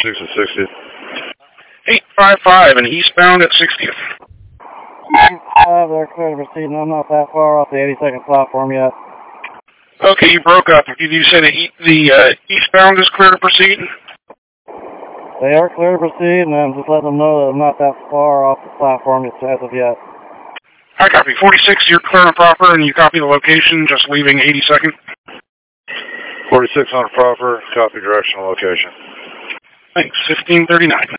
46 at 60th. 855 and eastbound at 60th. They're clear to proceed, and I'm not that far off the 82nd platform yet. Okay, you broke up. Did you say the eastbound is clear to proceed? They are clear to proceed, and I'm just letting them know that I'm not that far off the platform as of yet. I copy. 46, you're clear and proper, and you copy the location, just leaving 82nd? 46 on proper, copy directional location. Thanks. 1539.